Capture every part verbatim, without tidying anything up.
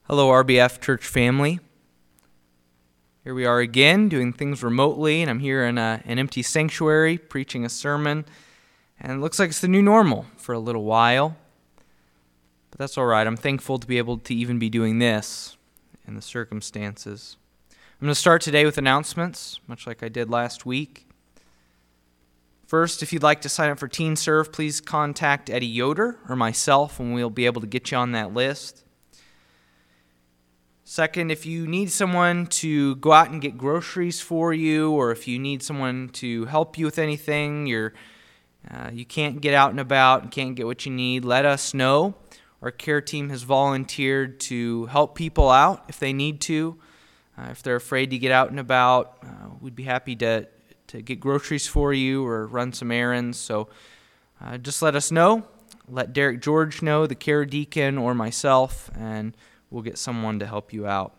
Hello, R B F church family. Here we are again doing things remotely, and I'm here in a, an empty sanctuary preaching a sermon, and it looks like it's the new normal for a little while. But that's all right. I'm thankful to be able to even be doing this in the circumstances. I'm going to start today with announcements, much like I did last week. First, if you'd like to sign up for Teen Serve, please contact Eddie Yoder or myself, and we'll be able to get you on that list. Second, if you need someone to go out and get groceries for you, or if you need someone to help you with anything, you're, uh, you can't get out and about and can't get what you need, let us know. Our care team has volunteered to help people out if they need to. Uh, if they're afraid to get out and about, uh, we'd be happy to, to get groceries for you or run some errands. So uh, just let us know. Let Derek George know, the care deacon, or myself, and we'll get someone to help you out.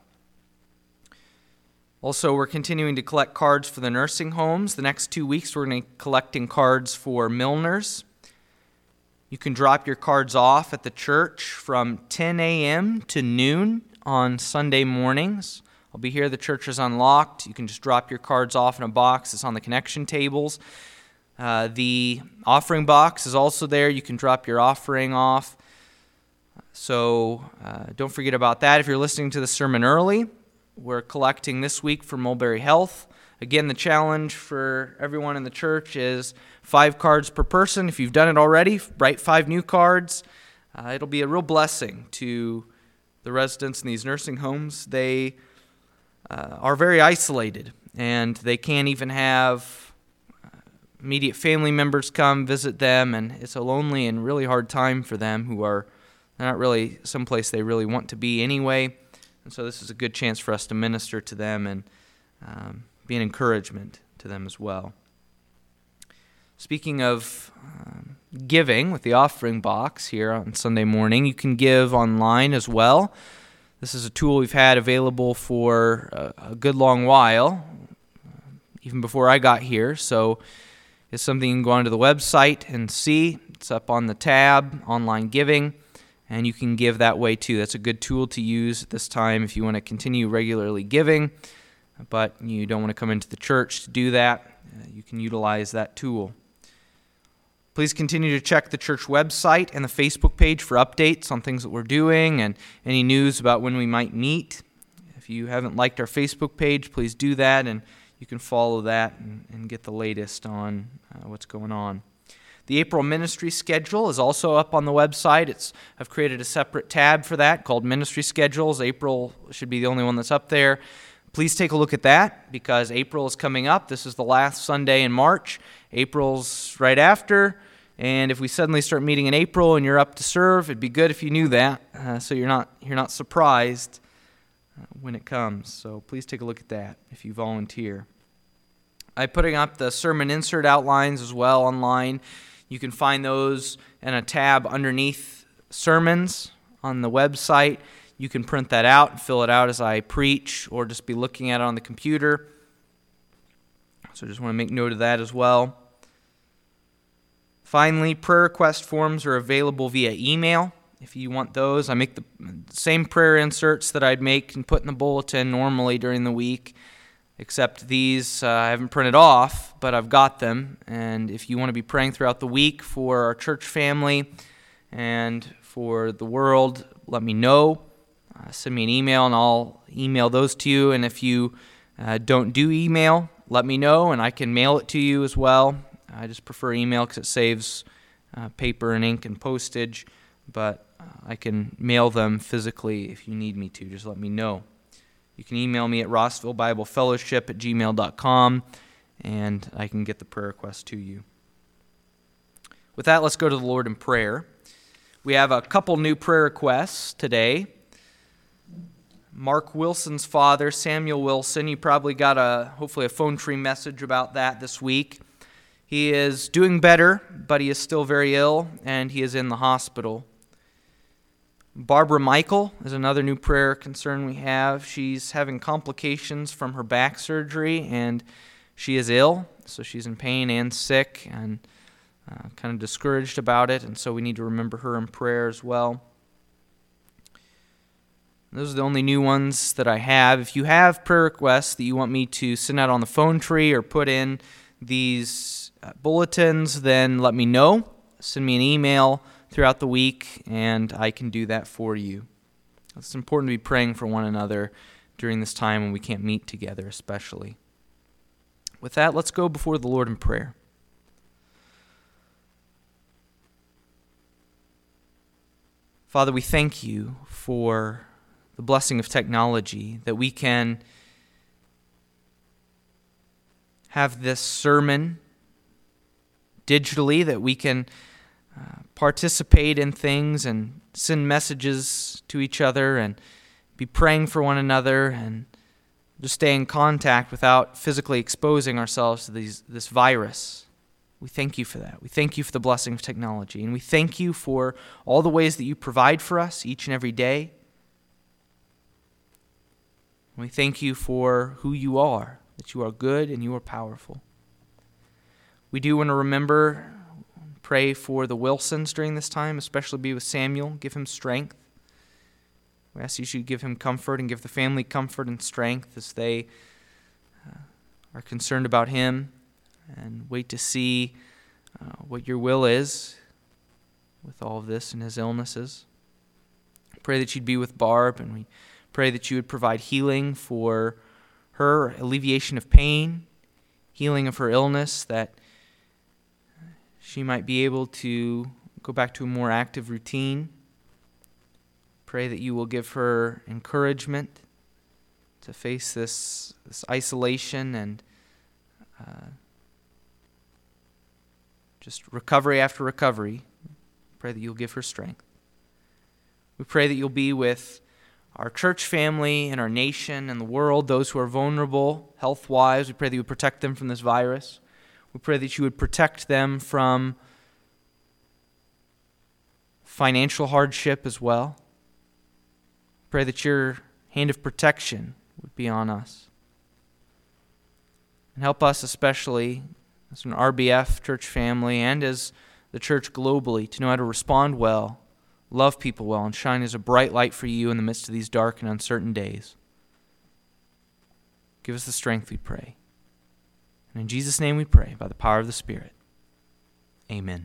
Also, we're continuing to collect cards for the nursing homes. The next two weeks, we're going to be collecting cards for Milners. You can drop your cards off at the church from ten a.m. to noon on Sunday mornings. I'll be here. The church is unlocked. You can just drop your cards off in a box. It's on the connection tables. Uh, the offering box is also there. You can drop your offering off. So uh, don't forget about that. If you're listening to the sermon early, we're collecting this week for Mulberry Health. Again, the challenge for everyone in the church is five cards per person. If you've done it already, write five new cards. Uh, it'll be a real blessing to the residents in these nursing homes. They uh, are very isolated, and they can't even have immediate family members come visit them, and it's a lonely and really hard time for them who are They're not really someplace they really want to be anyway. And so this is a good chance for us to minister to them and um, be an encouragement to them as well. Speaking of um, giving with the offering box here on Sunday morning, you can give online as well. This is a tool we've had available for a, a good long while, even before I got here. So it's something you can go onto the website and see. It's up on the tab, Online Giving. And you can give that way too. That's a good tool to use at this time if you want to continue regularly giving, but you don't want to come into the church to do that. Uh, you can utilize that tool. Please continue to check the church website and the Facebook page for updates on things that we're doing and any news about when we might meet. If you haven't liked our Facebook page, please do that, and you can follow that and, and get the latest on uh, what's going on. The April ministry schedule is also up on the website. It's I've created a separate tab for that called Ministry Schedules. April should be the only one that's up there. Please take a look at that because April is coming up. This is the last Sunday in March. April's right after. And if we suddenly start meeting in April and you're up to serve, it'd be good if you knew that uh, so you're not you're not surprised uh, when it comes. So please take a look at that if you volunteer. I'm putting up the sermon insert outlines as well online. You can find those in a tab underneath sermons on the website. You can print that out and fill it out as I preach or just be looking at it on the computer. So I just want to make note of that as well. Finally, prayer request forms are available via email. If you want those, I make the same prayer inserts that I'd make and put in the bulletin normally during the week. Except these uh, I haven't printed off, but I've got them. And if you want to be praying throughout the week for our church family and for the world, let me know. Uh, send me an email, and I'll email those to you. And if you uh, don't do email, let me know, and I can mail it to you as well. I just prefer email because it saves uh, paper and ink and postage. But uh, I can mail them physically if you need me to. Just let me know. You can email me at rossville bible fellowship at gmail dot com, and I can get the prayer request to you. With that, let's go to the Lord in prayer. We have a couple new prayer requests today. Mark Wilson's father, Samuel Wilson, you probably got a hopefully a phone tree message about that this week. He is doing better, but he is still very ill, and he is in the hospital. Barbara Michael is another new prayer concern we have. She's having complications from her back surgery, and she is ill, so she's in pain and sick and uh, kind of discouraged about it, and so we need to remember her in prayer as well. Those are the only new ones that I have. If you have prayer requests that you want me to send out on the phone tree or put in these uh, bulletins, then let me know. Send me an email throughout the week, and I can do that for you. It's important to be praying for one another during this time when we can't meet together, especially. With that, let's go before the Lord in prayer. Father, we thank you for the blessing of technology, that we can have this sermon digitally, that we can uh, participate in things and send messages to each other and be praying for one another and just stay in contact without physically exposing ourselves to these, this virus. We thank you for that. We thank you for the blessing of technology, and we thank you for all the ways that you provide for us each and every day. We thank you for who you are, that you are good and you are powerful. We do want to remember, pray for the Wilsons during this time, especially be with Samuel. Give him strength. We ask you should give him comfort and give the family comfort and strength as they uh, are concerned about him and wait to see uh, what your will is with all of this and his illnesses. Pray that you'd be with Barb, and we pray that you would provide healing for her, alleviation of pain, healing of her illness, that she might be able to go back to a more active routine. Pray that you will give her encouragement to face this, this isolation and uh, just recovery after recovery. Pray that you'll give her strength. We pray that you'll be with our church family and our nation and the world, those who are vulnerable health-wise. We pray that you would protect them from this virus. We pray that you would protect them from financial hardship as well. Pray that your hand of protection would be on us. And help us especially as an R B F church family and as the church globally to know how to respond well, love people well, and shine as a bright light for you in the midst of these dark and uncertain days. Give us the strength, we pray. And in Jesus' name we pray, by the power of the Spirit. Amen.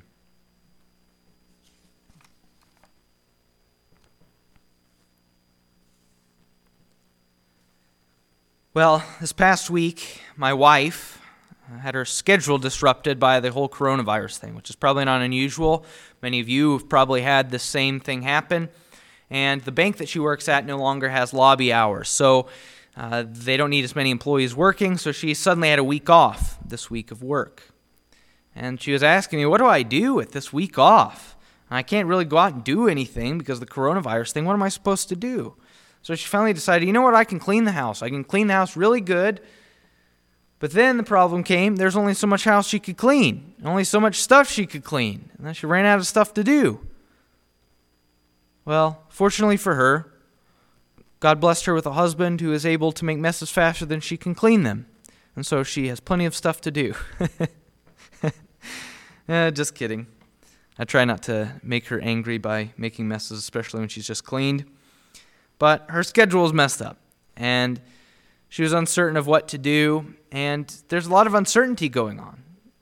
Well, this past week, my wife had her schedule disrupted by the whole coronavirus thing, which is probably not unusual. Many of you have probably had the same thing happen. And the bank that she works at no longer has lobby hours, so uh, they don't need as many employees working, so she suddenly had a week off this week of work. And she was asking me, what do I do with this week off? I can't really go out and do anything because of the coronavirus thing. What am I supposed to do? So she finally decided, you know what, I can clean the house. I can clean the house really good. But then the problem came, there's only so much house she could clean, only so much stuff she could clean, and then she ran out of stuff to do. Well, fortunately for her, God blessed her with a husband who is able to make messes faster than she can clean them, and so she has plenty of stuff to do. eh, just kidding. I try not to make her angry by making messes, especially when she's just cleaned. But her schedule is messed up, and she was uncertain of what to do, and there's a lot of uncertainty going on.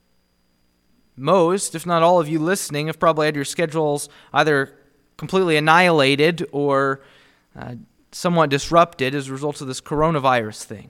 Most, if not all of you listening, have probably had your schedules either completely annihilated or uh, somewhat disrupted as a result of this coronavirus thing.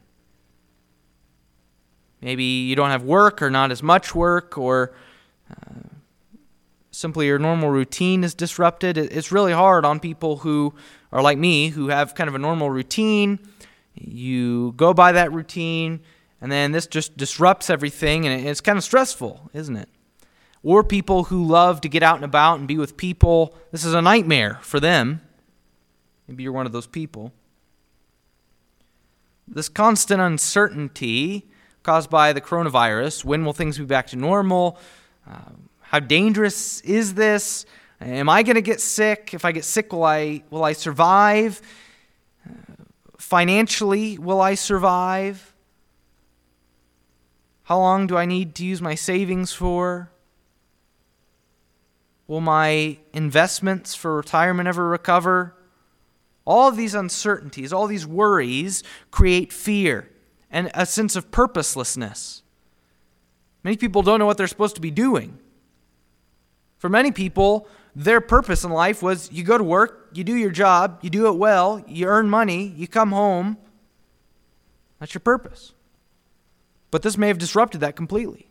Maybe you don't have work or not as much work, or uh, simply your normal routine is disrupted. It's really hard on people who are like me, who have kind of a normal routine. You go by that routine, and then this just disrupts everything, and it's kind of stressful, isn't it? Or people who love to get out and about and be with people. This is a nightmare for them. Maybe you're one of those people. This constant uncertainty caused by the coronavirus, when will things be back to normal? Uh, how dangerous is this? Am I going to get sick? If I get sick, will I will I survive? Financially, will I survive? How long do I need to use my savings for? Will my investments for retirement ever recover? All of these uncertainties, all these worries create fear and a sense of purposelessness. Many people don't know what they're supposed to be doing. For many people, their purpose in life was you go to work, you do your job, you do it well, you earn money, you come home. That's your purpose. But this may have disrupted that completely.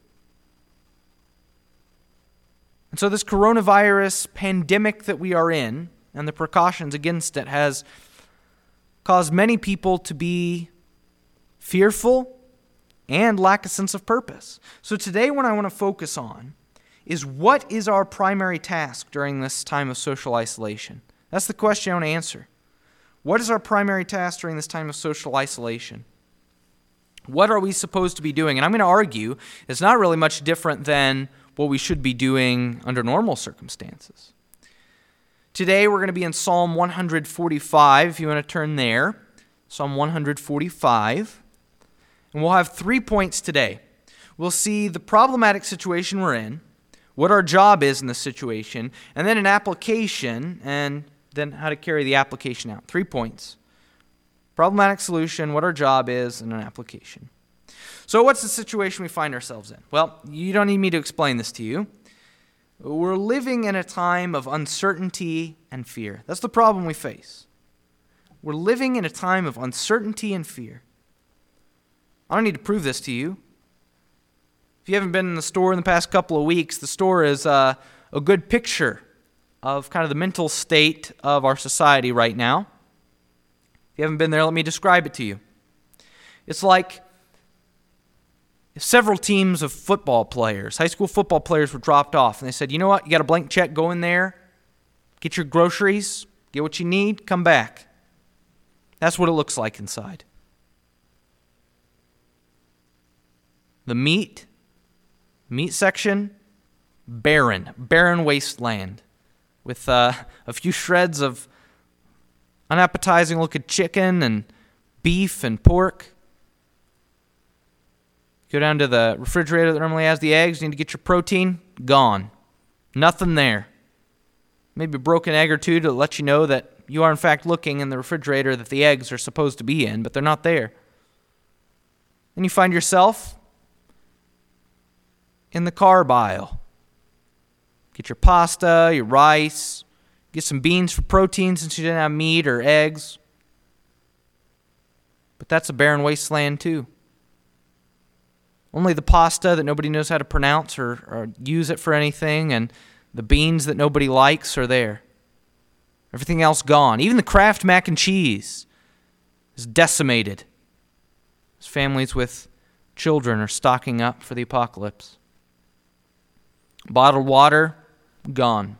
And so this coronavirus pandemic that we are in and the precautions against it has caused many people to be fearful and lack a sense of purpose. So today what I want to focus on is what is our primary task during this time of social isolation? That's the question I want to answer. What is our primary task during this time of social isolation? What are we supposed to be doing? And I'm going to argue it's not really much different than what we should be doing under normal circumstances. Today we're going to be in Psalm one forty-five, if you want to turn there. Psalm one forty-five. And we'll have three points today. We'll see the problematic situation we're in, what our job is in this situation, and then an application, and then how to carry the application out. Three points. Problematic solution, what our job is, and an application. So what's the situation we find ourselves in? Well, you don't need me to explain this to you. We're living in a time of uncertainty and fear. That's the problem we face. We're living in a time of uncertainty and fear. I don't need to prove this to you. If you haven't been in the store in the past couple of weeks, the store is uh, a good picture of kind of the mental state of our society right now. If you haven't been there, let me describe it to you. It's like if several teams of football players, high school football players, were dropped off, and they said, you know what, you got a blank check, go in there, get your groceries, get what you need, come back. That's what it looks like inside. The meat, meat section, barren, barren wasteland with uh, a few shreds of unappetizing looking chicken and beef and pork. Go down to the refrigerator that normally has the eggs. You need to get your protein. Gone. Nothing there. Maybe a broken egg or two to let you know that you are in fact looking in the refrigerator that the eggs are supposed to be in, but they're not there. Then you find yourself in the carb aisle. Get your pasta, your rice, get some beans for protein since you didn't have meat or eggs. But that's a barren wasteland too. Only the pasta that nobody knows how to pronounce or, or use it for anything, and the beans that nobody likes are there. Everything else gone. Even the Kraft mac and cheese is decimated. As families with children are stocking up for the apocalypse. Bottled water, gone.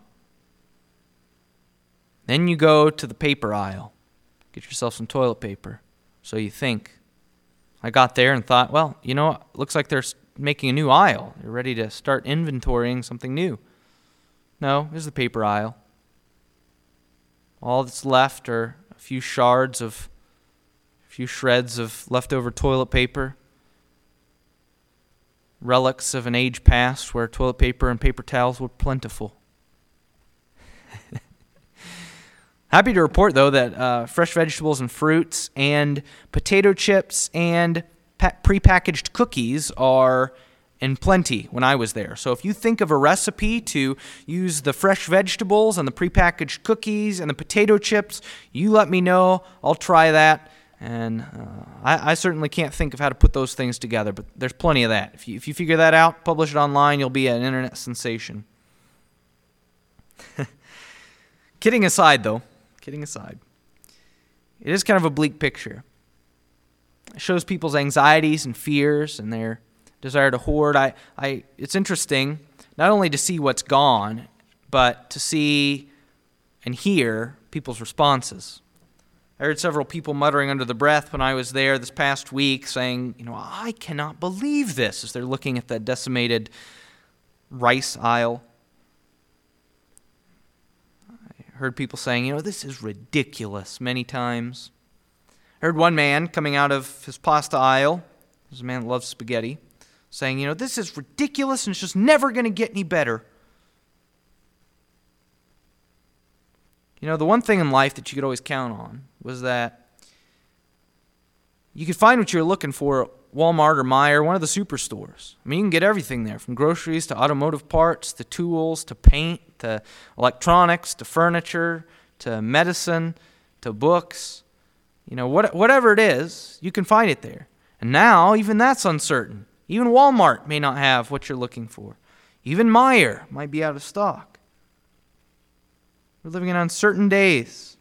Then you go to the paper aisle. Get yourself some toilet paper. So you think. I got there and thought, well, you know, looks like they're making a new aisle. They're ready to start inventorying something new. No, here's the paper aisle. All that's left are a few shards of, a few shreds of leftover toilet paper. Relics of an age past where toilet paper and paper towels were plentiful. Happy to report, though, that uh, fresh vegetables and fruits and potato chips and pa- prepackaged cookies are in plenty when I was there. So if you think of a recipe to use the fresh vegetables and the prepackaged cookies and the potato chips, you let me know. I'll try that. And uh, I, I certainly can't think of how to put those things together, but there's plenty of that. If you, if you figure that out, publish it online, you'll be an internet sensation. Kidding aside, though. Kidding aside, it is kind of a bleak picture. It shows people's anxieties and fears and their desire to hoard. I, I, it's interesting not only to see what's gone, but to see and hear people's responses. I heard several people muttering under the breath when I was there this past week saying, you know, I cannot believe this, as they're looking at that decimated rice aisle. Heard people saying, you know, this is ridiculous many times. I heard one man coming out of his pasta aisle, there's a man that loves spaghetti, saying, you know, this is ridiculous and it's just never going to get any better. You know, the one thing in life that you could always count on was that you could find what you were looking for at Walmart or Meijer, one of the superstores. I mean, you can get everything there, from groceries to automotive parts to tools to paint to electronics to furniture to medicine to books. You know, what, whatever it is, you can find it there. And now, even that's uncertain. Even Walmart may not have what you're looking for. Even Meijer might be out of stock. We're living in uncertain days.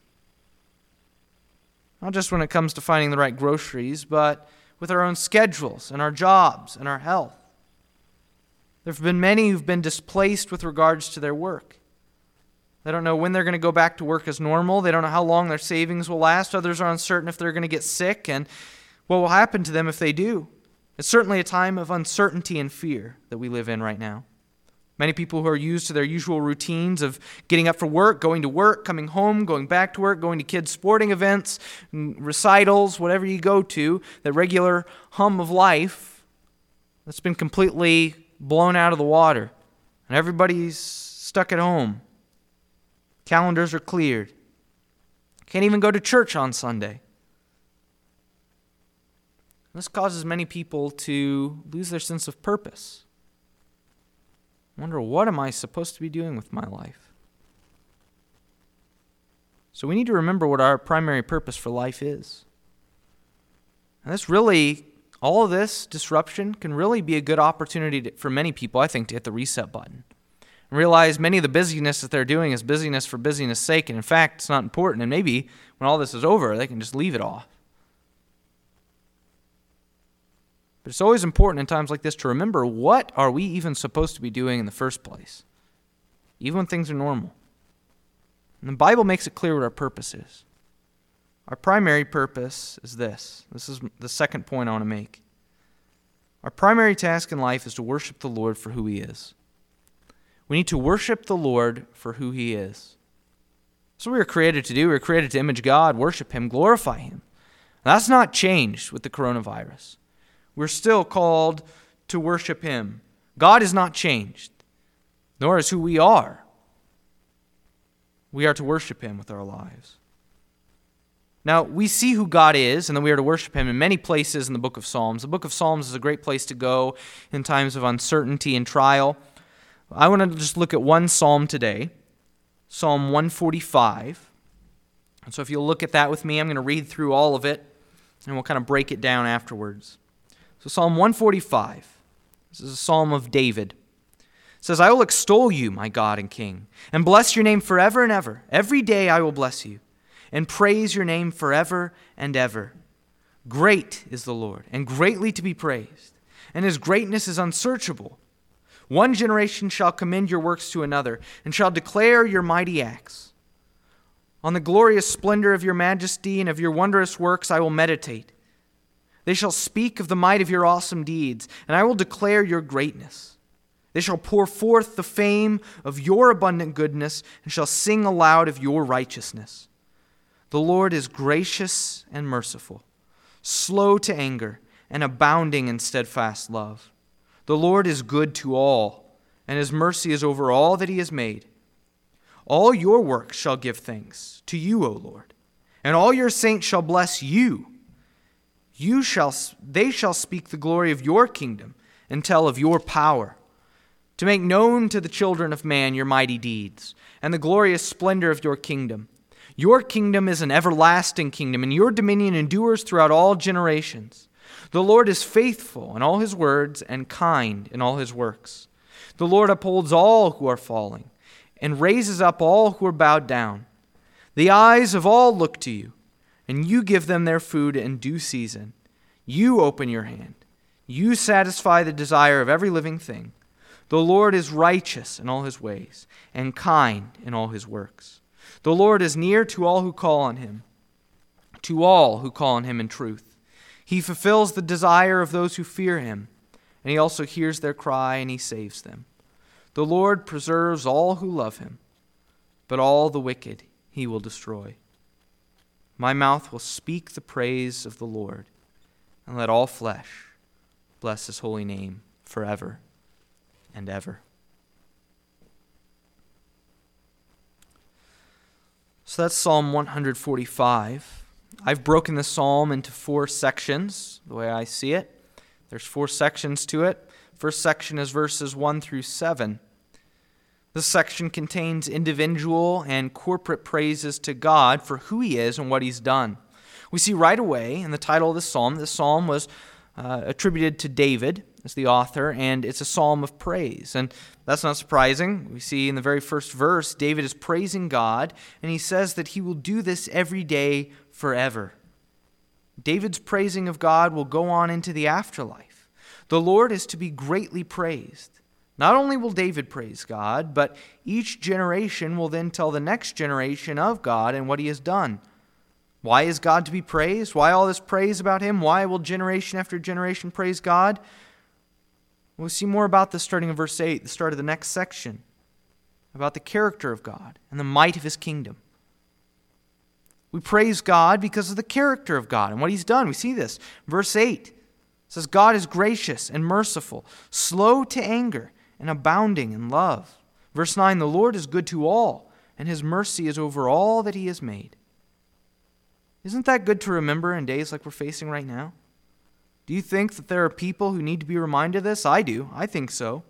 Not just when it comes to finding the right groceries, but with our own schedules and our jobs and our health. There have been many who've been displaced with regards to their work. They don't know when they're going to go back to work as normal. They don't know how long their savings will last. Others are uncertain if they're going to get sick and what will happen to them if they do. It's certainly a time of uncertainty and fear that we live in right now. Many people who are used to their usual routines of getting up for work, going to work, coming home, going back to work, going to kids' sporting events, recitals, whatever you go to, that regular hum of life, that's been completely blown out of the water. And everybody's stuck at home. Calendars are cleared. Can't even go to church on Sunday. This causes many people to lose their sense of purpose. Wonder, what am I supposed to be doing with my life? So we need to remember what our primary purpose for life is. And this really, all of this disruption can really be a good opportunity to, for many people, I think, to hit the reset button. And realize many of the busyness that they're doing is busyness for busyness' sake, and in fact, it's not important. And maybe when all this is over, they can just leave it off. But it's always important in times like this to remember, what are we even supposed to be doing in the first place, even when things are normal? And the Bible makes it clear what our purpose is. Our primary purpose is this. This is the second point I want to make. Our primary task in life is to worship the Lord for who He is. We need to worship the Lord for who He is. That's what we were created to do. We were created to image God, worship Him, glorify Him. That's not changed with the coronavirus. We're still called to worship Him. God is not changed, nor is who we are. We are to worship Him with our lives. Now, we see who God is, and that we are to worship Him in many places in the book of Psalms. The book of Psalms is a great place to go in times of uncertainty and trial. I want to just look at one psalm today, Psalm one forty-five. And so if you'll look at that with me, I'm going to read through all of it, and we'll kind of break it down afterwards. So Psalm one forty-five, this is a psalm of David. It says, I will extol you, my God and King, and bless your name forever and ever. Every day I will bless you, and praise your name forever and ever. Great is the Lord, and greatly to be praised, and His greatness is unsearchable. One generation shall commend your works to another, and shall declare your mighty acts. On the glorious splendor of your majesty and of your wondrous works I will meditate. They shall speak of the might of your awesome deeds, and I will declare your greatness. They shall pour forth the fame of your abundant goodness, and shall sing aloud of your righteousness. The Lord is gracious and merciful, slow to anger, and abounding in steadfast love. The Lord is good to all, and His mercy is over all that He has made. All your works shall give thanks to you, O Lord, and all your saints shall bless you. You shall, they shall speak the glory of your kingdom and tell of your power, to make known to the children of man your mighty deeds and the glorious splendor of your kingdom. Your kingdom is an everlasting kingdom, and your dominion endures throughout all generations. The Lord is faithful in all His words and kind in all His works. The Lord upholds all who are falling and raises up all who are bowed down. The eyes of all look to you, and you give them their food in due season. You open your hand. You satisfy the desire of every living thing. The Lord is righteous in all His ways, and kind in all His works. The Lord is near to all who call on Him, to all who call on Him in truth. He fulfills the desire of those who fear Him, and He also hears their cry, and He saves them. The Lord preserves all who love Him, but all the wicked He will destroy. My mouth will speak the praise of the Lord, and let all flesh bless His holy name forever and ever. So that's Psalm one forty-five. I've broken the psalm into four sections, the way I see it. There's four sections to it. First section is verses one through seven. This section contains individual and corporate praises to God for who He is and what He's done. We see right away in the title of the psalm, the psalm was uh, attributed to David as the author, and it's a psalm of praise. And that's not surprising. We see in the very first verse, David is praising God, and he says that he will do this every day forever. David's praising of God will go on into the afterlife. The Lord is to be greatly praised. Not only will David praise God, but each generation will then tell the next generation of God and what He has done. Why is God to be praised? Why all this praise about Him? Why will generation after generation praise God? We'll see more about this starting in verse eight, the start of the next section, about the character of God and the might of His kingdom. We praise God because of the character of God and what He's done. We see this. Verse eight says, God is gracious and merciful, slow to anger, and abounding in love. Verse nine, the Lord is good to all, and His mercy is over all that He has made. Isn't that good to remember in days like we're facing right now? Do you think that there are people who need to be reminded of this? I do. I think so.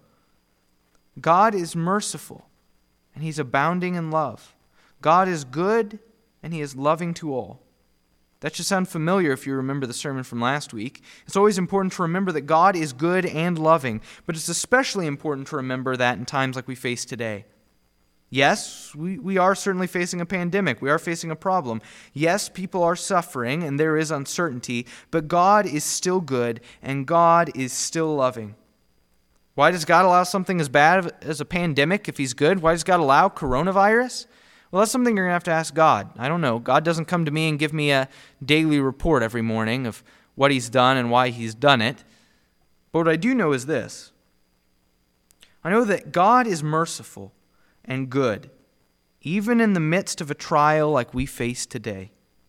God is merciful, and He's abounding in love. God is good, and He is loving to all. That should sound familiar if you remember the sermon from last week. It's always important to remember that God is good and loving, but it's especially important to remember that in times like we face today. Yes, we, we are certainly facing a pandemic. We are facing a problem. Yes, people are suffering and there is uncertainty, but God is still good and God is still loving. Why does God allow something as bad as a pandemic if He's good? Why does God allow coronavirus? Well, that's something you're going to have to ask God. I don't know. God doesn't come to me and give me a daily report every morning of what He's done and why He's done it. But what I do know is this. I know that God is merciful and good, even in the midst of a trial like we face today.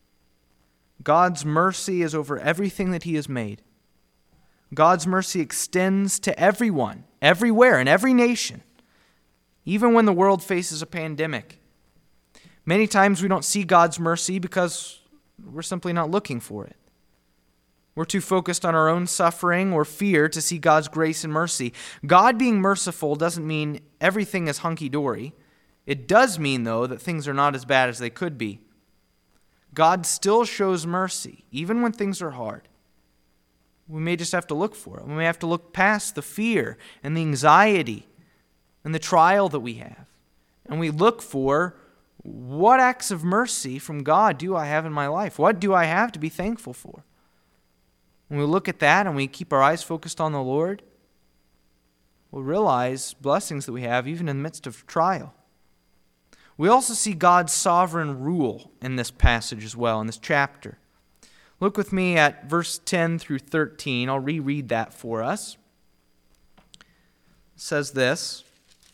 God's mercy is over everything that He has made. God's mercy extends to everyone, everywhere, in every nation, even when the world faces a pandemic. Many times we don't see God's mercy because we're simply not looking for it. We're too focused on our own suffering or fear to see God's grace and mercy. God being merciful doesn't mean everything is hunky-dory. It does mean, though, that things are not as bad as they could be. God still shows mercy, even when things are hard. We may just have to look for it. We may have to look past the fear and the anxiety and the trial that we have. And we look for, what acts of mercy from God do I have in my life? What do I have to be thankful for? When we look at that and we keep our eyes focused on the Lord, we'll realize blessings that we have even in the midst of trial. We also see God's sovereign rule in this passage as well, in this chapter. Look with me at verse ten through thirteen. I'll reread that for us. It says this,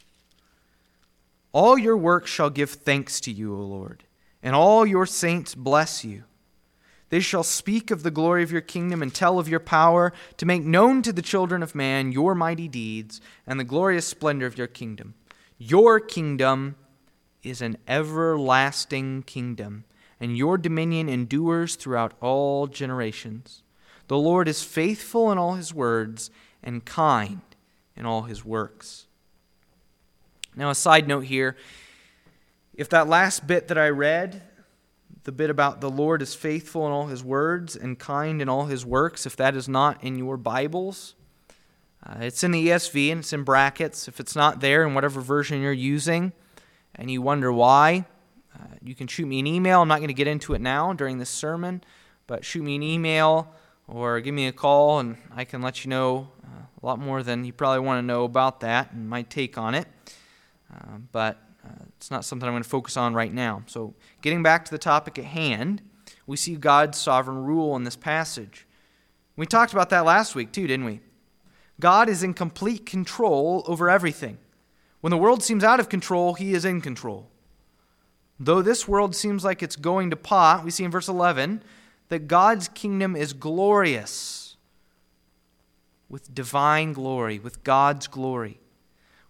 all your works shall give thanks to you, O Lord, and all your saints bless you. They shall speak of the glory of your kingdom and tell of your power, to make known to the children of man your mighty deeds and the glorious splendor of your kingdom. Your kingdom is an everlasting kingdom, and your dominion endures throughout all generations. The Lord is faithful in all His words and kind in all His works. Now, a side note here, if that last bit that I read, the bit about the Lord is faithful in all His words and kind in all His works, if that is not in your Bibles, uh, it's in the E S V and it's in brackets. If it's not there in whatever version you're using and you wonder why, uh, you can shoot me an email. I'm not going to get into it now during this sermon, but shoot me an email or give me a call and I can let you know uh, a lot more than you probably want to know about that and my take on it. Uh, but uh, it's not something I'm going to focus on right now. So getting back to the topic at hand, we see God's sovereign rule in this passage. We talked about that last week too, didn't we? God is in complete control over everything. When the world seems out of control, He is in control. Though this world seems like it's going to pot, we see in verse eleven that God's kingdom is glorious, with divine glory, with God's glory. We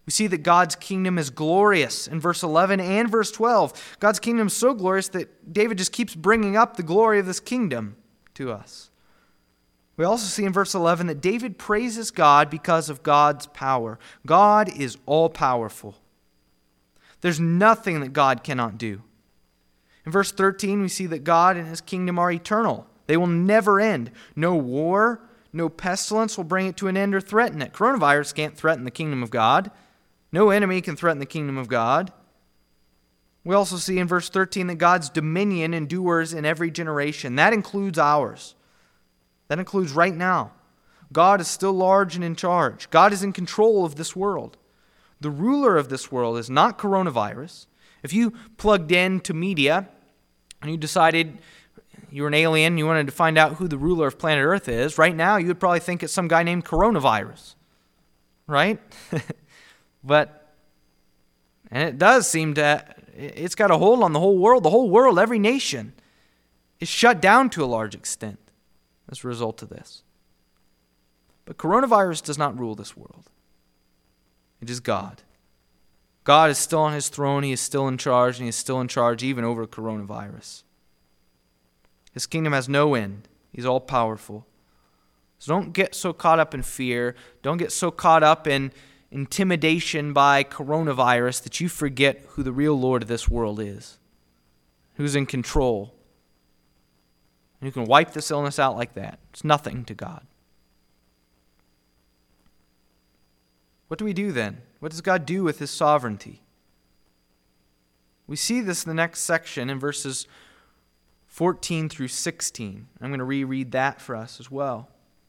We see that God's kingdom is glorious in verse eleven and verse twelve. God's kingdom is so glorious that David just keeps bringing up the glory of this kingdom to us. We also see in verse eleven that David praises God because of God's power. God is all-powerful. There's nothing that God cannot do. In verse thirteen, we see that God and his kingdom are eternal. They will never end. No war, no pestilence will bring it to an end or threaten it. Coronavirus can't threaten the kingdom of God. No enemy can threaten the kingdom of God. We also see in verse thirteen that God's dominion endures in every generation. That includes ours. That includes right now. God is still large and in charge. God is in control of this world. The ruler of this world is not coronavirus. If you plugged into media and you decided you were an alien and you wanted to find out who the ruler of planet Earth is, right now you would probably think it's some guy named coronavirus. Right? But, and it does seem to, it's got a hold on the whole world. The whole world, every nation, is shut down to a large extent as a result of this. But coronavirus does not rule this world. It is God. God is still on his throne. He is still in charge, and he is still in charge even over coronavirus. His kingdom has no end. He's all-powerful. So don't get so caught up in fear. Don't get so caught up in intimidation by coronavirus that you forget who the real Lord of this world is, who's in control, and who can wipe this illness out like that. It's nothing to God. What do we do then? What does God do with his sovereignty? We see this in the next section in verses fourteen through sixteen. I'm going to reread that for us as well.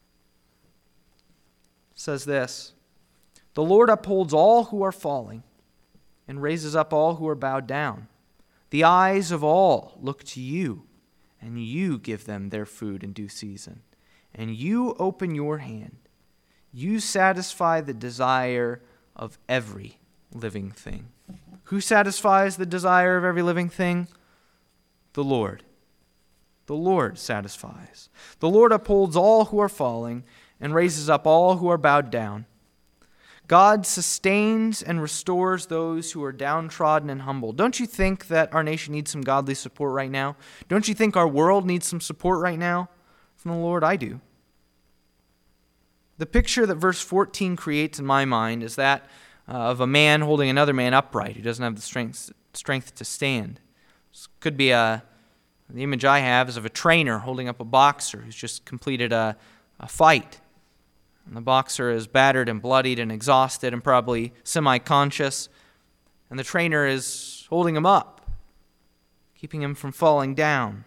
It says this: "The Lord upholds all who are falling and raises up all who are bowed down. The eyes of all look to you, and you give them their food in due season. And you open your hand. You satisfy the desire of every living thing." Who satisfies the desire of every living thing? The Lord. The Lord satisfies. The Lord upholds all who are falling and raises up all who are bowed down. God sustains and restores those who are downtrodden and humble. Don't you think that our nation needs some godly support right now? Don't you think our world needs some support right now from the Lord? I do. The picture that verse fourteen creates in my mind is that uh, of a man holding another man upright who doesn't have the strength, strength to stand. This could be a, the image I have is of a trainer holding up a boxer who's just completed a, a fight. And the boxer is battered and bloodied and exhausted and probably semi-conscious. And the trainer is holding him up, keeping him from falling down.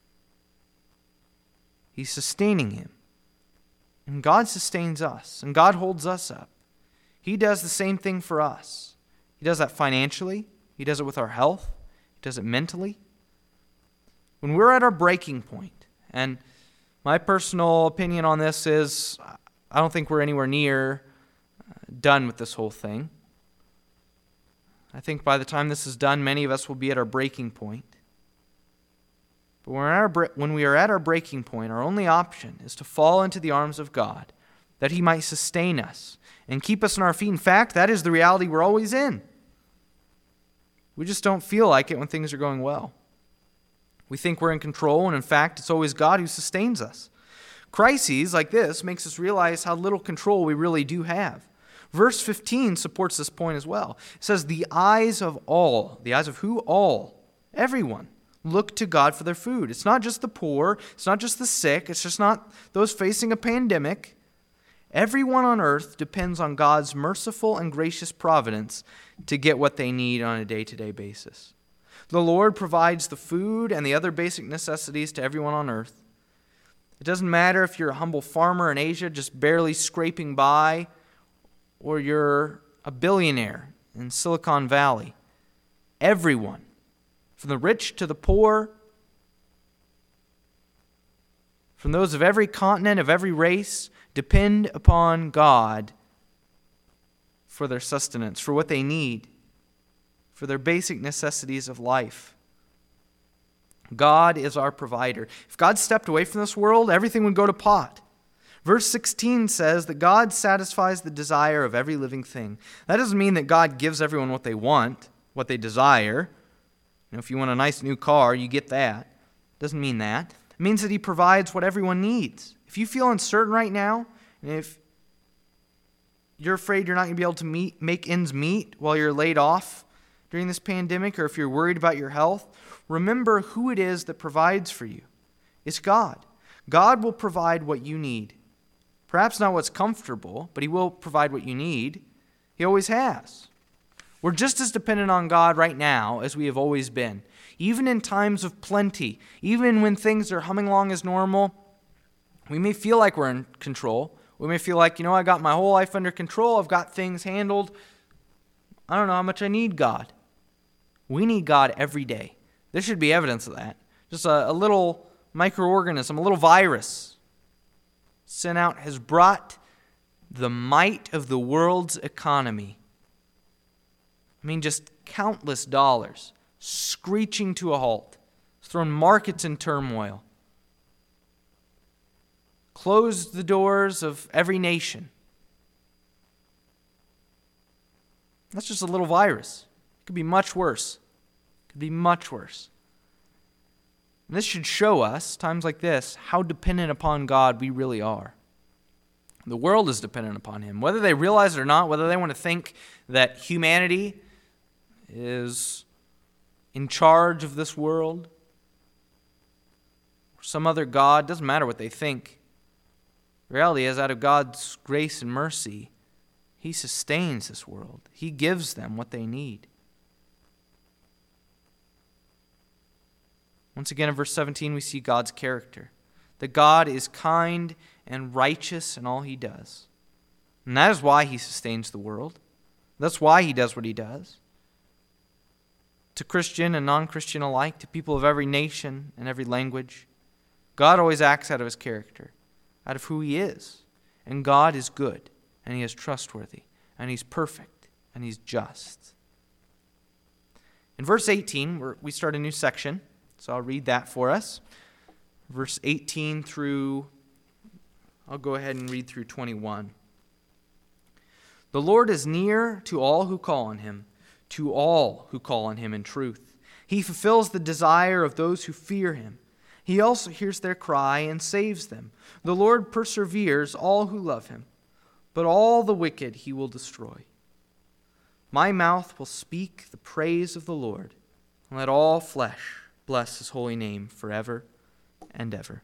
He's sustaining him. And God sustains us, and God holds us up. He does the same thing for us. He does that financially. He does it with our health. He does it mentally. When we're at our breaking point, and my personal opinion on this is, I don't think we're anywhere near done with this whole thing. I think by the time this is done, many of us will be at our breaking point. But when, we're at our, when we are at our breaking point, our only option is to fall into the arms of God, that he might sustain us and keep us on our feet. In fact, that is the reality we're always in. We just don't feel like it when things are going well. We think we're in control, and in fact, it's always God who sustains us. Crises like this makes us realize how little control we really do have. Verse fifteen supports this point as well. It says, "The eyes of all," the eyes of who? All, everyone, look to God for their food. It's not just the poor. It's not just the sick. It's just not those facing a pandemic. Everyone on earth depends on God's merciful and gracious providence to get what they need on a day-to-day basis. The Lord provides the food and the other basic necessities to everyone on earth. It doesn't matter if you're a humble farmer in Asia just barely scraping by, or you're a billionaire in Silicon Valley. Everyone, from the rich to the poor, from those of every continent, of every race, depend upon God for their sustenance, for what they need, for their basic necessities of life. God is our provider. If God stepped away from this world, everything would go to pot. Verse sixteen says that God satisfies the desire of every living thing. That doesn't mean that God gives everyone what they want, what they desire. You know, if you want a nice new car, you get that. It doesn't mean that. It means that he provides what everyone needs. If you feel uncertain right now, and if you're afraid you're not going to be able to meet, make ends meet while you're laid off during this pandemic, or if you're worried about your health, remember who it is that provides for you. It's God. God will provide what you need. Perhaps not what's comfortable, but he will provide what you need. He always has. We're just as dependent on God right now as we have always been. Even in times of plenty, even when things are humming along as normal, we may feel like we're in control. We may feel like, you know, I got my whole life under control. I've got things handled. I don't know how much I need God. We need God every day. There should be evidence of that. Just a, a little microorganism, a little virus sent out has brought the might of the world's economy. I mean, just countless dollars screeching to a halt. It's thrown markets in turmoil. Closed the doors of every nation. That's just a little virus. It could be much worse. It could be much worse. And this should show us, times like this, how dependent upon God we really are. The world is dependent upon him. Whether they realize it or not, whether they want to think that humanity is in charge of this world, or some other God, doesn't matter what they think. The reality is, out of God's grace and mercy, he sustains this world. He gives them what they need. Once again, in verse seventeen, we see God's character. That God is kind and righteous in all he does. And that is why he sustains the world. That's why he does what he does. To Christian and non-Christian alike, to people of every nation and every language, God always acts out of his character, out of who he is. And God is good, and he is trustworthy, and he's perfect, and he's just. In verse eighteen, we're, we start a new section. So I'll read that for us. Verse eighteen through, I'll go ahead and read through twenty-one. The Lord is near to all who call on him, to all who call on him in truth. He fulfills the desire of those who fear him. He also hears their cry and saves them. The Lord perseveres all who love him, but all the wicked he will destroy. My mouth will speak the praise of the Lord, and let all flesh bless his holy name forever and ever.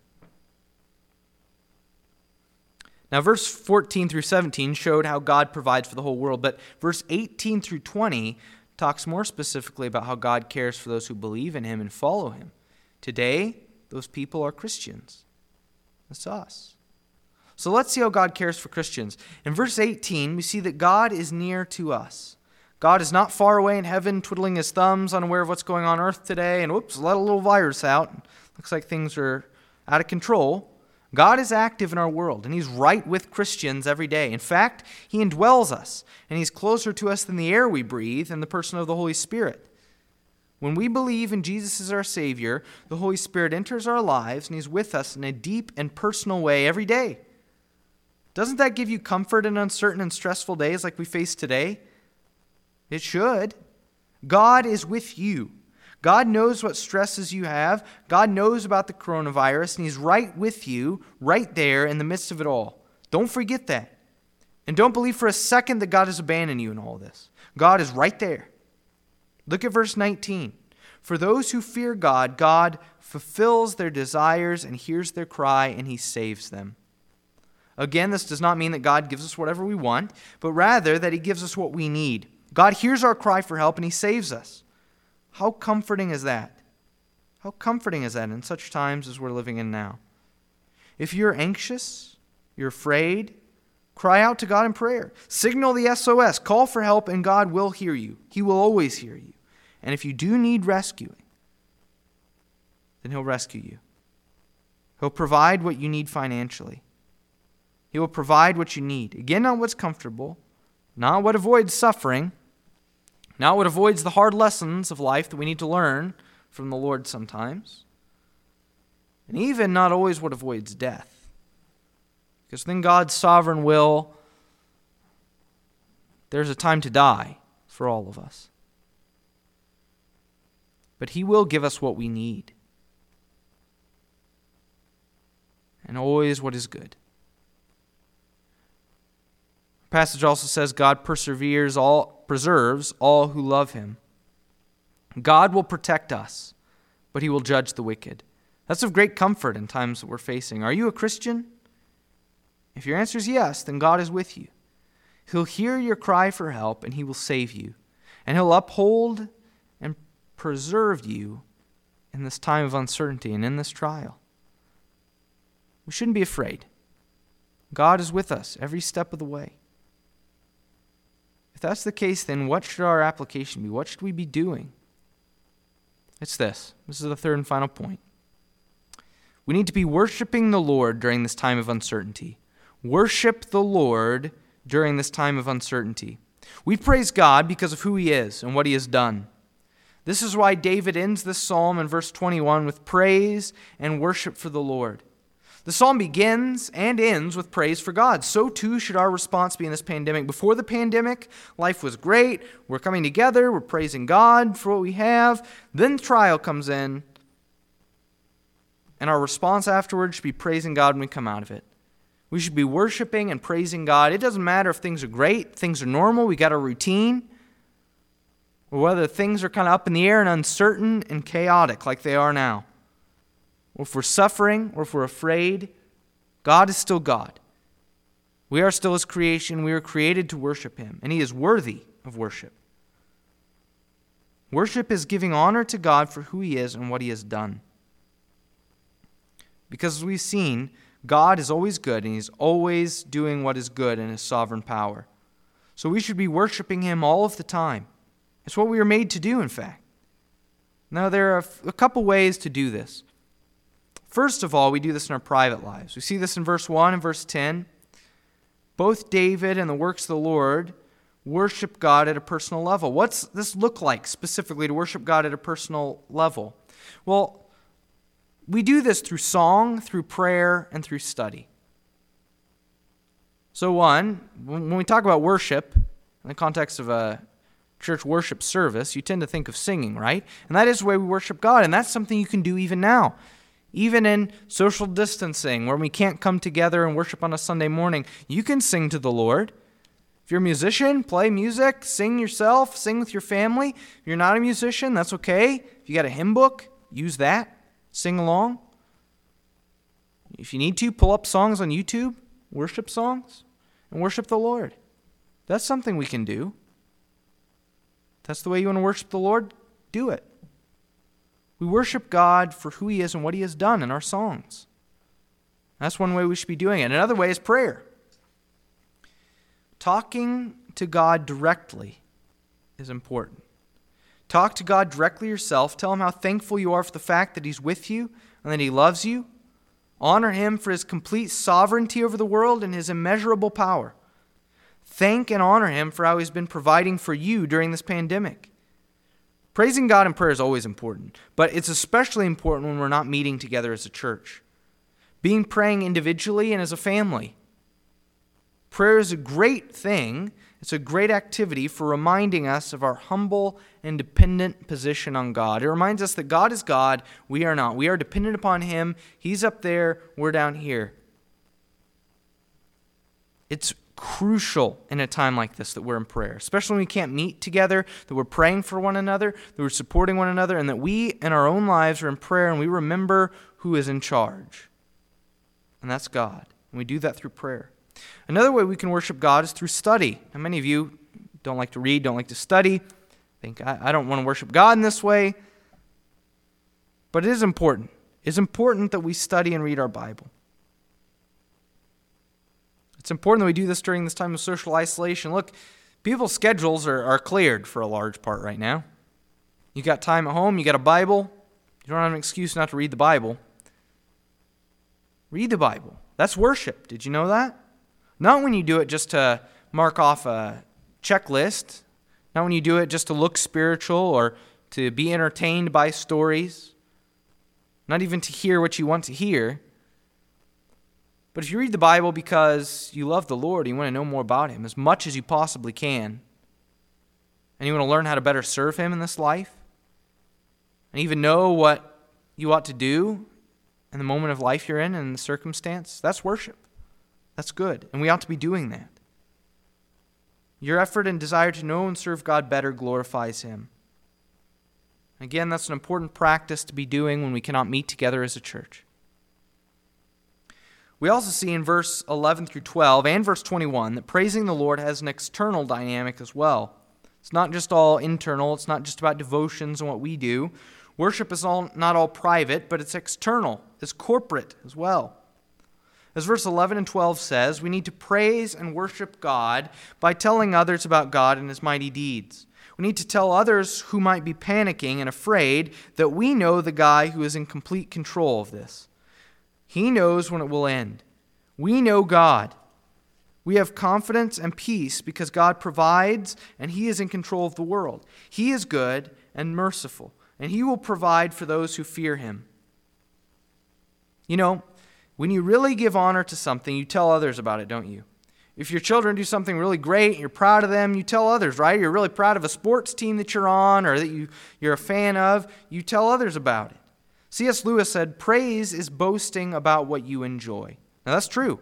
Now, verse fourteen through seventeen showed how God provides for the whole world, but verse eighteen through twenty talks more specifically about how God cares for those who believe in him and follow him. Today, those people are Christians. That's us. So let's see how God cares for Christians. In verse eighteen, we see that God is near to us. God is not far away in heaven, twiddling his thumbs, unaware of what's going on earth today, and whoops, let a little virus out. Looks like things are out of control. God is active in our world, and he's right with Christians every day. In fact, he indwells us, and he's closer to us than the air we breathe in the person of the Holy Spirit. When we believe in Jesus as our Savior, the Holy Spirit enters our lives, and he's with us in a deep and personal way every day. Doesn't that give you comfort in uncertain and stressful days like we face today? It should. God is with you. God knows what stresses you have. God knows about the coronavirus, and he's right with you, right there in the midst of it all. Don't forget that. And don't believe for a second that God has abandoned you in all this. God is right there. Look at verse nineteen. For those who fear God, God fulfills their desires and hears their cry, and he saves them. Again, this does not mean that God gives us whatever we want, but rather that he gives us what we need. God hears our cry for help, and he saves us. How comforting is that? How comforting is that in such times as we're living in now? If you're anxious, you're afraid, cry out to God in prayer. Signal the S O S. Call for help, and God will hear you. He will always hear you. And if you do need rescuing, then he'll rescue you. He'll provide what you need financially. He will provide what you need. Again, not what's comfortable, not what avoids suffering, not what avoids the hard lessons of life that we need to learn from the Lord sometimes, and even not always what avoids death. Because within God's sovereign will, there's a time to die for all of us. But He will give us what we need. And always what is good. The passage also says God perseveres all, preserves all who love Him. God will protect us, but He will judge the wicked. That's of great comfort in times that we're facing. Are you a Christian? If your answer is yes, then God is with you. He'll hear your cry for help, and He will save you. And He'll uphold and preserve you in this time of uncertainty and in this trial. We shouldn't be afraid. God is with us every step of the way. If that's the case, then what should our application be? What should we be doing? It's this. This is the third and final point. We need to be worshiping the Lord during this time of uncertainty. Worship the Lord during this time of uncertainty. We praise God because of who He is and what He has done. This is why David ends this psalm in verse twenty-one with praise and worship for the Lord. The psalm begins and ends with praise for God. So too should our response be in this pandemic. Before the pandemic, life was great. We're coming together. We're praising God for what we have. Then trial comes in. And our response afterwards should be praising God when we come out of it. We should be worshiping and praising God. It doesn't matter if things are great, things are normal, we got a routine, or whether things are kind of up in the air and uncertain and chaotic like they are now. Or if we're suffering, or if we're afraid, God is still God. We are still His creation. We are created to worship Him, and He is worthy of worship. Worship is giving honor to God for who He is and what He has done. Because as we've seen, God is always good, and He's always doing what is good in His sovereign power. So we should be worshiping Him all of the time. It's what we were made to do, in fact. Now, there are a couple ways to do this. First of all, we do this in our private lives. We see this in verse one and verse ten. Both David and the works of the Lord worship God at a personal level. What's this look like specifically to worship God at a personal level? Well, we do this through song, through prayer, and through study. So one, when we talk about worship, in the context of a church worship service, you tend to think of singing, right? And that is the way we worship God, and that's something you can do even now. Even in social distancing, where we can't come together and worship on a Sunday morning, you can sing to the Lord. If you're a musician, play music, sing yourself, sing with your family. If you're not a musician, that's okay. If you got a hymn book, use that. Sing along. If you need to, pull up songs on YouTube, worship songs, and worship the Lord. That's something we can do. If that's the way you want to worship the Lord, do it. We worship God for who He is and what He has done in our songs. That's one way we should be doing it. Another way is prayer. Talking to God directly is important. Talk to God directly yourself. Tell Him how thankful you are for the fact that He's with you and that He loves you. Honor Him for His complete sovereignty over the world and His immeasurable power. Thank and honor Him for how He's been providing for you during this pandemic. Praising God in prayer is always important, but it's especially important when we're not meeting together as a church. Being praying individually and as a family. Prayer is a great thing. It's a great activity for reminding us of our humble and dependent position on God. It reminds us that God is God, we are not. We are dependent upon Him. He's up there, we're down here. It's crucial in a time like this that we're in prayer, especially when we can't meet together, that we're praying for one another, that we're supporting one another, and that we in our own lives are in prayer and we remember who is in charge. And that's God. And we do that through prayer. Another way we can worship God is through study. Now, many of you don't like to read, don't like to study, think, I, I don't want to worship God in this way. But it is important. It's important that we study and read our Bible. It's important that we do this during this time of social isolation. Look, people's schedules are, are cleared for a large part right now. You got time at home, you got a Bible. You don't have an excuse not to read the Bible. Read the Bible. That's worship. Did you know that? Not when you do it just to mark off a checklist. Not when you do it just to look spiritual or to be entertained by stories. Not even to hear what you want to hear. But if you read the Bible because you love the Lord and you want to know more about Him as much as you possibly can, and you want to learn how to better serve Him in this life, and even know what you ought to do in the moment of life you're in and the circumstance, that's worship. That's good, and we ought to be doing that. Your effort and desire to know and serve God better glorifies Him. Again, that's an important practice to be doing when we cannot meet together as a church. We also see in verse eleven through twelve and verse twenty-one that praising the Lord has an external dynamic as well. It's not just all internal. It's not just about devotions and what we do. Worship is all not all private, but it's external. It's corporate as well. As verse eleven and twelve says, we need to praise and worship God by telling others about God and His mighty deeds. We need to tell others who might be panicking and afraid that we know the guy who is in complete control of this. He knows when it will end. We know God. We have confidence and peace because God provides and He is in control of the world. He is good and merciful, and He will provide for those who fear Him. You know, when you really give honor to something, you tell others about it, don't you? If your children do something really great and you're proud of them, you tell others, right? You're really proud of a sports team that you're on or that you, you're a fan of, you tell others about it. C S Lewis said, praise is boasting about what you enjoy. Now that's true.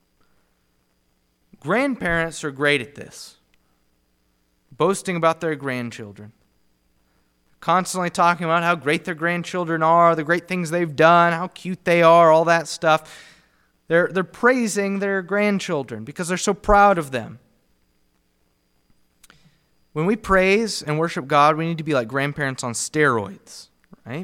Grandparents are great at this. Boasting about their grandchildren. Constantly talking about how great their grandchildren are, the great things they've done, how cute they are, all that stuff. They're, they're praising their grandchildren because they're so proud of them. When we praise and worship God, we need to be like grandparents on steroids, right?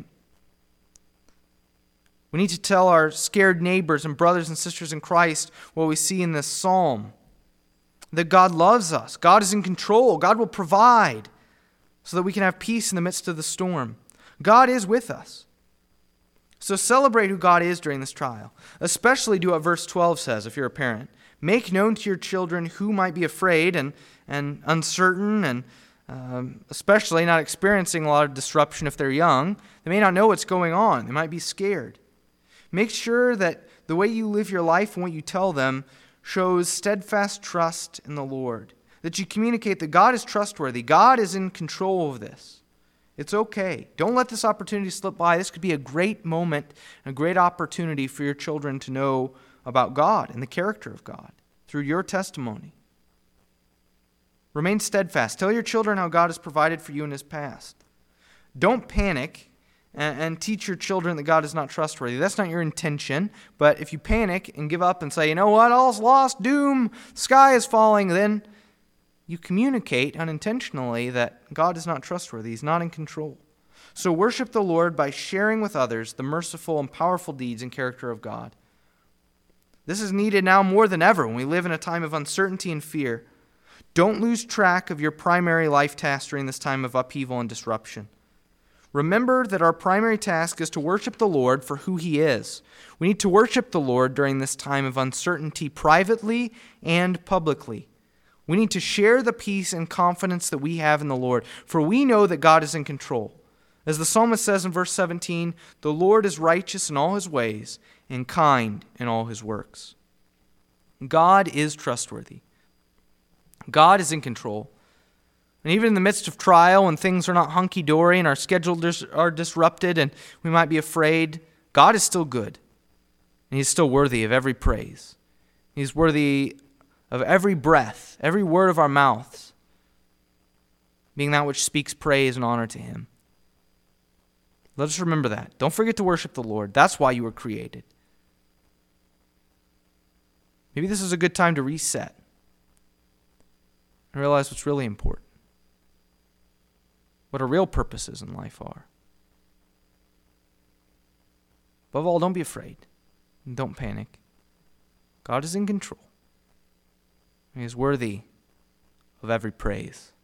We need to tell our scared neighbors and brothers and sisters in Christ what we see in this psalm. That God loves us. God is in control. God will provide so that we can have peace in the midst of the storm. God is with us. So celebrate who God is during this trial. Especially do what verse twelve says if you're a parent. Make known to your children who might be afraid and, and uncertain and um, especially not experiencing a lot of disruption if they're young. They may not know what's going on. They might be scared. Make sure that the way you live your life and what you tell them shows steadfast trust in the Lord. That you communicate that God is trustworthy. God is in control of this. It's okay. Don't let this opportunity slip by. This could be a great moment, a great opportunity for your children to know about God and the character of God through your testimony. Remain steadfast. Tell your children how God has provided for you in His past. Don't panic and, and teach your children that God is not trustworthy. That's not your intention. But if you panic and give up and say, you know what, all's lost, doom, sky is falling, then you communicate unintentionally that God is not trustworthy. He's not in control. So worship the Lord by sharing with others the merciful and powerful deeds and character of God. This is needed now more than ever when we live in a time of uncertainty and fear. Don't lose track of your primary life task during this time of upheaval and disruption. Remember that our primary task is to worship the Lord for who He is. We need to worship the Lord during this time of uncertainty privately and publicly. We need to share the peace and confidence that we have in the Lord, for we know that God is in control. As the psalmist says in verse seventeen, the Lord is righteous in all His ways and kind in all His works. God is trustworthy. God is in control. And even in the midst of trial, when things are not hunky-dory and our schedules are disrupted and we might be afraid, God is still good. And He's still worthy of every praise. He's worthy of every breath, every word of our mouths, being that which speaks praise and honor to Him. Let us remember that. Don't forget to worship the Lord. That's why you were created. Maybe this is a good time to reset and realize what's really important, what our real purposes in life are. Above all, don't be afraid and don't panic. God is in control. He is worthy of every praise.